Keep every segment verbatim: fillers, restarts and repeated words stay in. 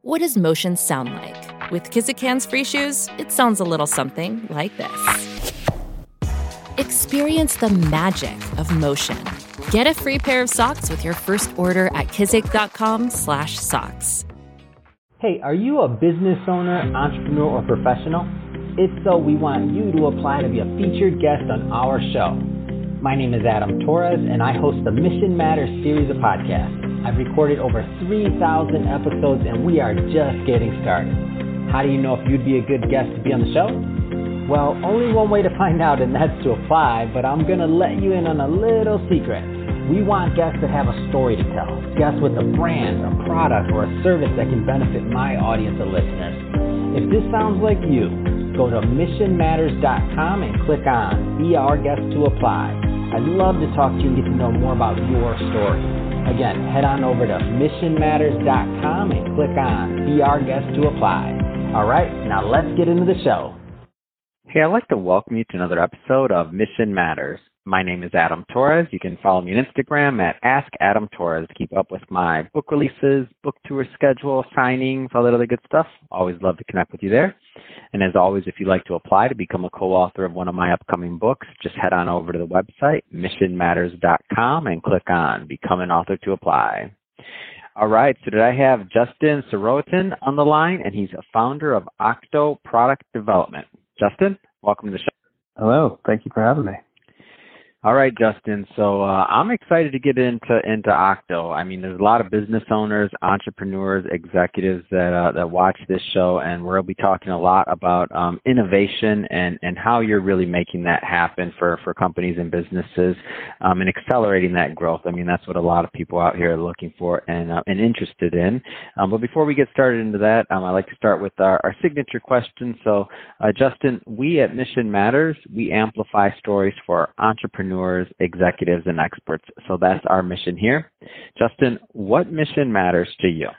What does motion sound like? With Kizik hands-free shoes, it sounds a little something like this. Experience the magic of motion. Get a free pair of socks with your first order at kizik.com slash socks. Hey, are you a business owner, entrepreneur, or professional? If so, we want you to apply to be a featured guest on our show. My name is Adam Torres, and I host the Mission Matters series of podcasts. I've recorded over three thousand episodes, and we are just getting started. How do you know if you'd be a good guest to be on the show? Well, only one way to find out, and that's to apply, but I'm going to let you in on a little secret. We want guests that have a story to tell, guests with a brand, a product, or a service that can benefit my audience of listeners. If this sounds like you, go to mission matters dot com and click on Be Our Guest to Apply. I'd love to talk to you and get to know more about your story. Again, head on over to mission matters dot com and click on Be Our Guest to Apply. All right, now let's get into the show. Hey, I'd like to welcome you to another episode of Mission Matters. My name is Adam Torres. You can follow me on Instagram at Ask Adam Torres to keep up with my book releases, book tour schedule, signings, all that other good stuff. Always love to connect with you there. And as always, if you'd like to apply to become a co-author of one of my upcoming books, just head on over to the website, mission matters dot com, and click on Become an Author to Apply. All right, so today I have Justin Sorotin on the line, and he's a founder of Octo Product Development. Justin, welcome to the show. Hello, thank you for having me. All right, Justin. So uh, I'm excited to get into into Octo. I mean, there's a lot of business owners, entrepreneurs, executives that uh, that watch this show, and we'll be talking a lot about um, innovation and, and how you're really making that happen for, for companies and businesses um, and accelerating that growth. I mean, that's what a lot of people out here are looking for and uh, and interested in. Um, but before we get started into that, um, I'd like to start with our, our signature question. So, uh, Justin, we at Mission Matters, we amplify stories for entrepreneurs, executives, and experts. So that's our mission here. Justin, what mission matters to you?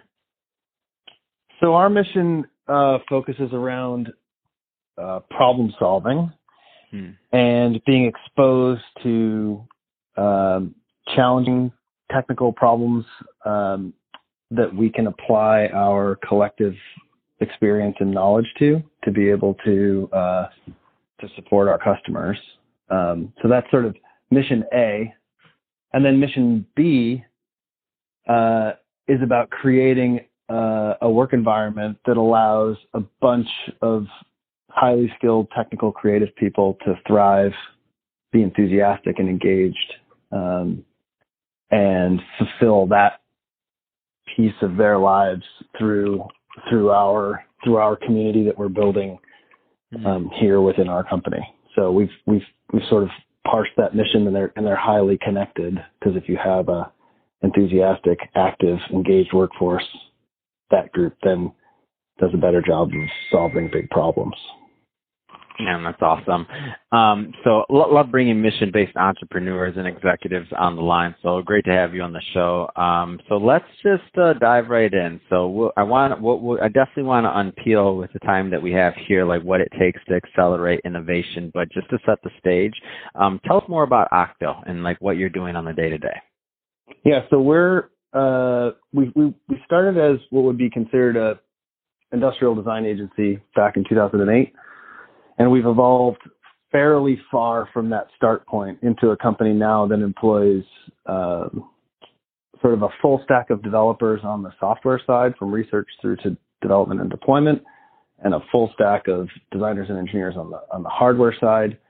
So our mission uh, focuses around uh, problem solving hmm. and being exposed to um, challenging technical problems um, that we can apply our collective experience and knowledge to, to be able to uh, to support our customers. Um, so that's sort of mission A. And then mission B uh, is about creating uh, a work environment that allows a bunch of highly skilled, technical, creative people to thrive, be enthusiastic and engaged, um, and fulfill that piece of their lives through through our through our community that we're building um, here within our company. So we've we've we've sort of parsed that mission, and they're and they're highly connected, because if you have a enthusiastic, active, engaged workforce, that group then does a better job of solving big problems. Yeah, that's awesome. Um, so lo- love bringing mission-based entrepreneurs and executives on the line. So great to have you on the show. Um, so let's just uh, dive right in. So we'll, I want, we'll, we'll, I definitely want to unpeel with the time that we have here, like what it takes to accelerate innovation. But just to set the stage, um, tell us more about Octo and like what you're doing on the day-to-day. Yeah, so we're uh, we we we started as what would be considered a industrial design agency back in two thousand eight. And we've evolved fairly far from that start point into a company now that employs uh, sort of a full stack of developers on the software side, from research through to development and deployment, and a full stack of designers and engineers on the on the hardware side.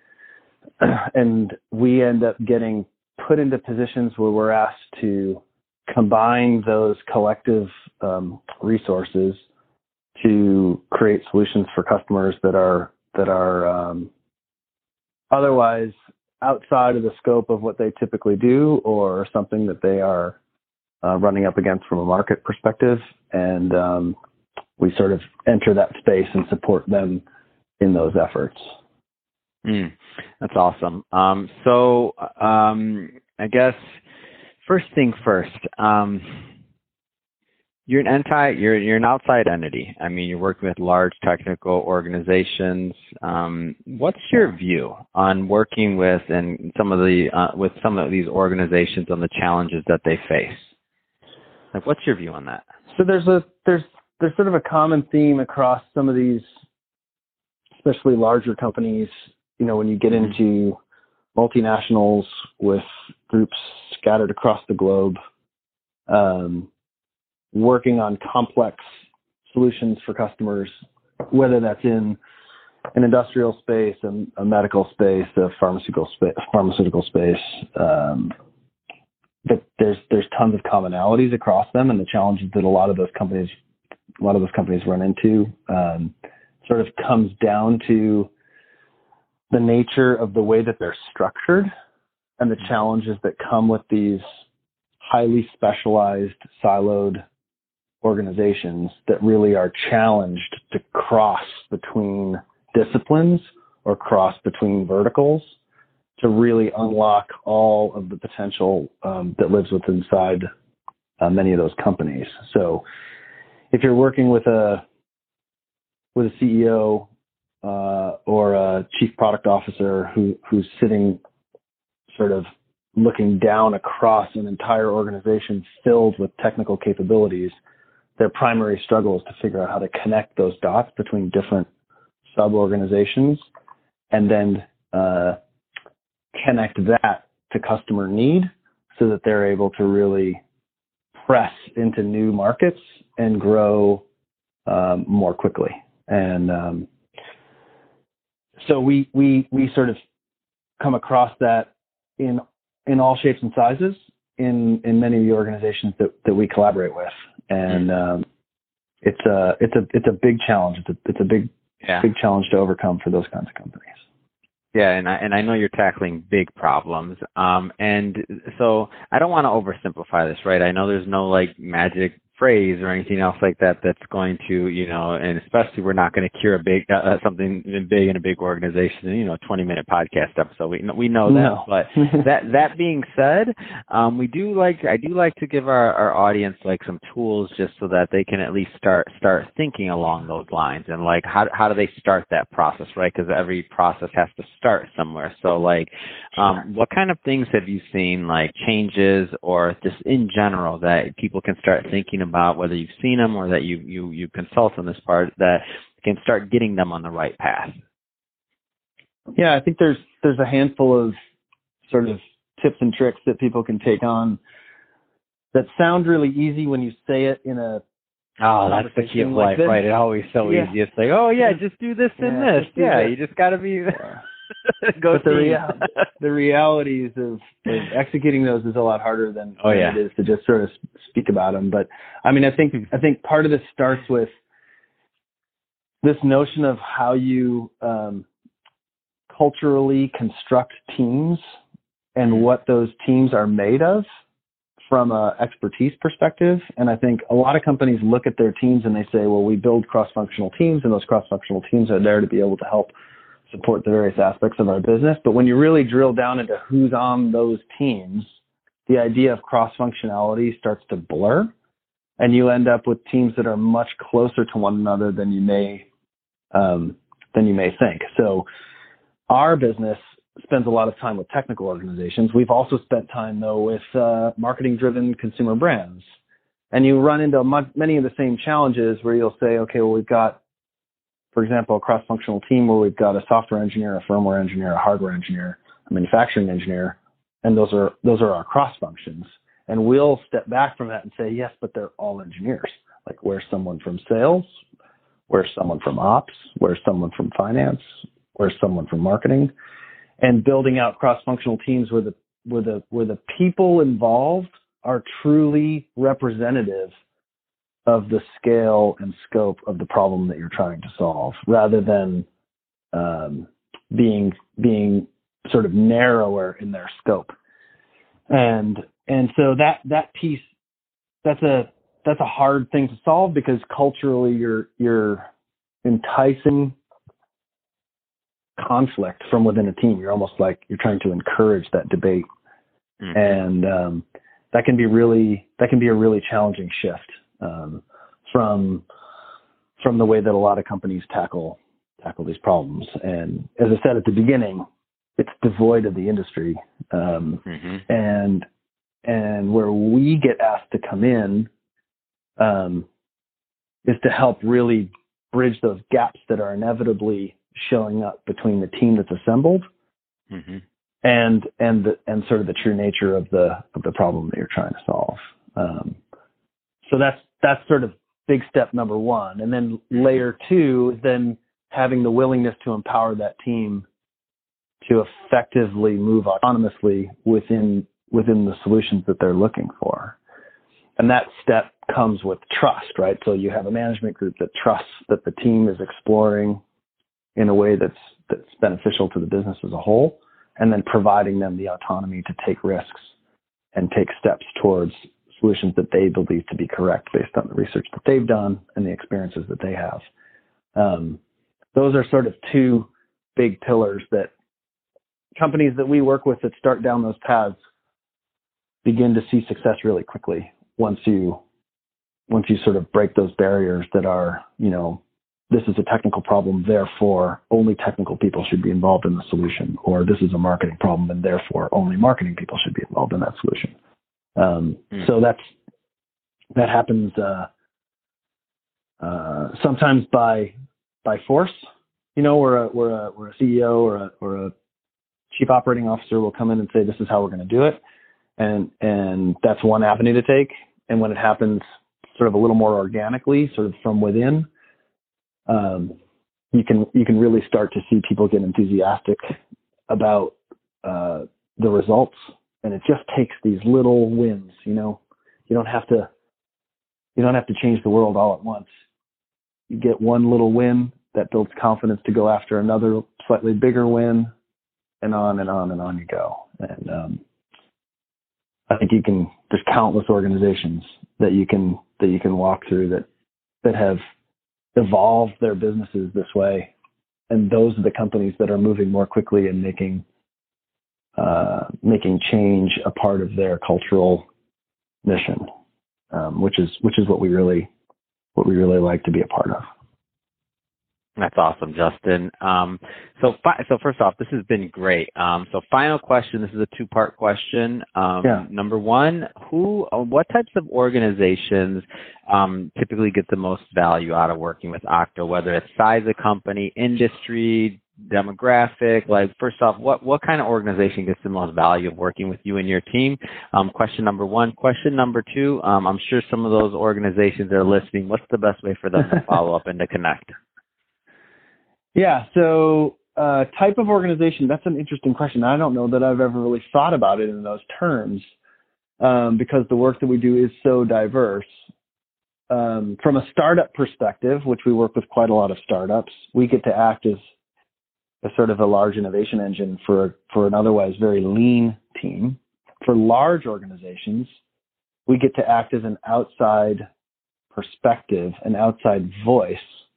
And we end up getting put into positions where we're asked to combine those collective um, resources to create solutions for customers that are that are um, otherwise outside of the scope of what they typically do, or something that they are uh, running up against from a market perspective. And um, we sort of enter that space and support them in those efforts. Mm, that's awesome. Um, so um, I guess first thing first, um, You're an anti, you're you're an outside entity. I mean, you're working with large technical organizations. Um, what's your view on working with and some of the uh, with some of these organizations on the challenges that they face? Like, what's your view on that? So there's a there's there's sort of a common theme across some of these, especially larger companies. You know, when you get Mm-hmm. into multinationals with groups scattered across the globe, um, working on complex solutions for customers, whether that's in an industrial space, a, a medical space, a pharmaceutical space, pharmaceutical space. Um, but there's there's tons of commonalities across them, and the challenges that a lot of those companies, a lot of those companies run into, um, sort of comes down to the nature of the way that they're structured and the challenges that come with these highly specialized, siloed organizations that really are challenged to cross between disciplines or cross between verticals to really unlock all of the potential um, that lives within inside uh, many of those companies. So if you're working with a with a C E O uh, or a chief product officer who who's sitting sort of looking down across an entire organization filled with technical capabilities, their primary struggle is to figure out how to connect those dots between different sub-organizations and then uh, connect that to customer need so that they're able to really press into new markets and grow um, more quickly. And um, so we, we, we sort of come across that in, in all shapes and sizes in, in many of the organizations that, that we collaborate with. And um, it's a, it's a, it's a big challenge. It's a, it's a big, yeah. big challenge to overcome for those kinds of companies. Yeah, and I and I know you're tackling big problems. Um, and so I don't want to oversimplify this, right? I know there's no like magic phrase or anything else like that that's going to, you know, and especially we're not going to cure a big uh, something big in a big organization, you know, a twenty minute podcast episode. We we know that, no. But that that being said, um, we do like I do like to give our, our audience like some tools just so that they can at least start start thinking along those lines and like how how do they start that process, right? Because every process has to start somewhere. So like, um, what kind of things have you seen like changes or just in general that people can start thinking about? About whether you've seen them or that you, you, you consult on this part that can start getting them on the right path? Yeah, I think there's there's a handful of sort of tips and tricks that people can take on that sound really easy when you say it in a Oh, that's the key of life, like right? It's always so yeah. easy. It's like, oh yeah, just do this and yeah, this. Yeah, this. you just got to be go but the, rea- the realities of, of executing those is a lot harder than, oh, than yeah. it is to just sort of speak about them. But I mean, I think I think part of this starts with this notion of how you um, culturally construct teams and what those teams are made of from a expertise perspective. And I think a lot of companies look at their teams and they say, well, we build cross-functional teams and those cross-functional teams are there to be able to help support the various aspects of our business. But when you really drill down into who's on those teams, the idea of cross-functionality starts to blur, and you end up with teams that are much closer to one another than you may um, than you may think. So our business spends a lot of time with technical organizations. We've also spent time, though, with uh, marketing-driven consumer brands. And you run into much, many of the same challenges where you'll say, okay, well, we've got, for example, a cross-functional team where we've got a software engineer, a firmware engineer, a hardware engineer, a manufacturing engineer, and those are those are our cross-functions. And we'll step back from that and say, yes, but they're all engineers. Like, where's someone from sales? Where's someone from ops? Where's someone from finance? Where's someone from marketing? And building out cross-functional teams where the where the where the people involved are truly representative of the scale and scope of the problem that you're trying to solve, rather than um, being being sort of narrower in their scope. And and so that that piece that's a that's a hard thing to solve, because culturally you're you're enticing conflict from within a team. You're almost like you're trying to encourage that debate. Mm-hmm. And um, that can be really that can be a really challenging shift um, from from the way that a lot of companies tackle tackle these problems. And as I said at the beginning, it's devoid of the industry. Um, mm-hmm. And and where we get asked to come in um, is to help really bridge those gaps that are inevitably showing up between the team that's assembled mm-hmm. and and the, and sort of the true nature of the of the problem that you're trying to solve. Um, so that's that's sort of big step number one, and then layer two is then having the willingness to empower that team to effectively move autonomously within within the solutions that they're looking for. And that step comes with trust, right? So you have a management group that trusts that the team is exploring in a way that's that's beneficial to the business as a whole, and then providing them the autonomy to take risks and take steps towards solutions that they believe to be correct based on the research that they've done and the experiences that they have. Um, those are sort of two big pillars that companies that we work with that start down those paths begin to see success really quickly once you once you sort of break those barriers that are, you know, this is a technical problem, therefore only technical people should be involved in the solution, or this is a marketing problem and therefore only marketing people should be involved in that solution. Um, mm. So that's that happens uh, uh, sometimes by by force. You know, where a, where a, where a C E O or a, or a chief operating officer will come in and say, this is how we're going to do it. And, and that's one avenue to take. And when it happens sort of a little more organically, sort of from within, um, you can, you can really start to see people get enthusiastic about, uh, the results. And it just takes these little wins, you know, you don't have to, you don't have to change the world all at once. You get one little win that builds confidence to go after another slightly bigger win, and on and on and on you go. And um, I think you can, there's countless organizations that you can, that you can walk through that, that have evolved their businesses this way. And those are the companies that are moving more quickly and making, uh, making change a part of their cultural mission, um, which is, which is what we really, what we really like to be a part of. That's awesome, Justin. Um, so, fi- so first off, this has been great. Um, so, final question. This is a two-part question. Um, yeah. Number one, who, uh, what types of organizations um, typically get the most value out of working with Octo? Whether it's size of company, industry, demographic. Like, first off, what what kind of organization gets the most value of working with you and your team? Um, question number one. Question number two. Um, I'm sure some of those organizations are listening. What's the best way for them to follow up and to connect? Yeah, so uh, type of organization, that's an interesting question. I don't know that I've ever really thought about it in those terms um, because the work that we do is so diverse. Um, from a startup perspective, which we work with quite a lot of startups, we get to act as a sort of a large innovation engine for, for an otherwise very lean team. For large organizations, we get to act as an outside perspective, an outside voice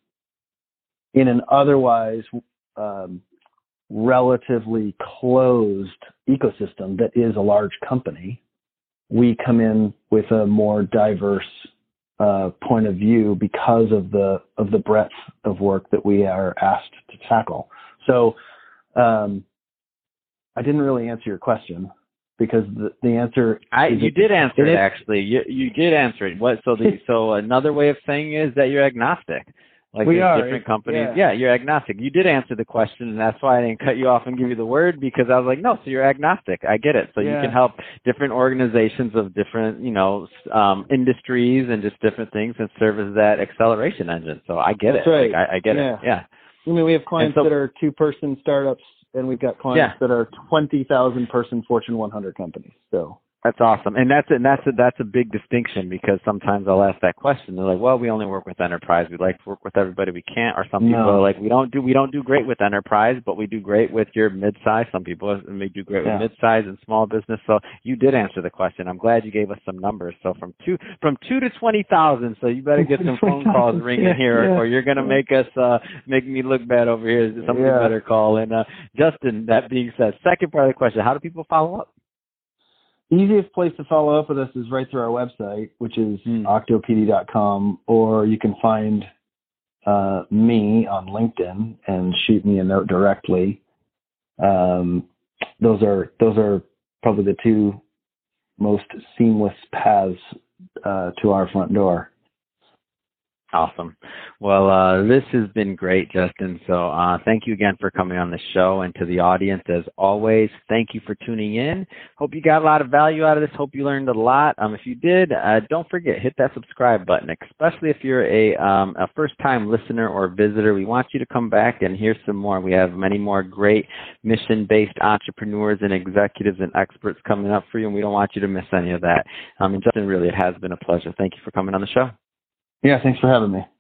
in an otherwise um, relatively closed ecosystem that is a large company. We come in with a more diverse uh, point of view because of the of the breadth of work that we are asked to tackle. So um, I didn't really answer your question because the, the answer I you it, did answer it, it actually. You you did answer it. What so the so another way of saying is that you're agnostic. Like we are different companies. Yeah. yeah, you're agnostic. You did answer the question, and that's why I didn't cut you off and give you the word, because I was like, no, so you're agnostic. I get it. So yeah. you can help different organizations of different, you know, um, industries and just different things and serve as that acceleration engine. So I get that's it. Right. Like, I, I get yeah. it. Yeah. I mean, we have clients so, that are two-person startups, and we've got clients yeah. that are twenty thousand person Fortune one hundred companies. So that's awesome, and that's and that's a, that's a big distinction, because sometimes I'll ask that question. They're like, "Well, we only work with enterprise. We like to work with everybody we can't." Or some people no. are like, "We don't do we don't do great with enterprise, but we do great with your mid-size." Some people may do great yeah. with mid-size and small business. So you did answer the question. I'm glad you gave us some numbers. So from two from two to twenty thousand. So you better get some phone calls ringing yeah, here, yeah. or you're gonna make us uh, make me look bad over here. Somebody yeah. better call. And uh, Justin, that being said, second part of the question: how do people follow up? The easiest place to follow up with us is right through our website, which is mm. octo p d dot com, or you can find uh, me on LinkedIn and shoot me a note directly. Um, those are those are probably the two most seamless paths uh, to our front door. Awesome. Well, uh, this has been great, Justin. So uh, thank you again for coming on the show. And to the audience, as always, thank you for tuning in. Hope you got a lot of value out of this. Hope you learned a lot. Um, if you did, uh, don't forget, hit that subscribe button, especially if you're a, um, a first-time listener or visitor. We want you to come back and hear some more. We have many more great mission-based entrepreneurs and executives and experts coming up for you, and we don't want you to miss any of that. Um, and Justin, really, it has been a pleasure. Thank you for coming on the show. Yeah, thanks for having me.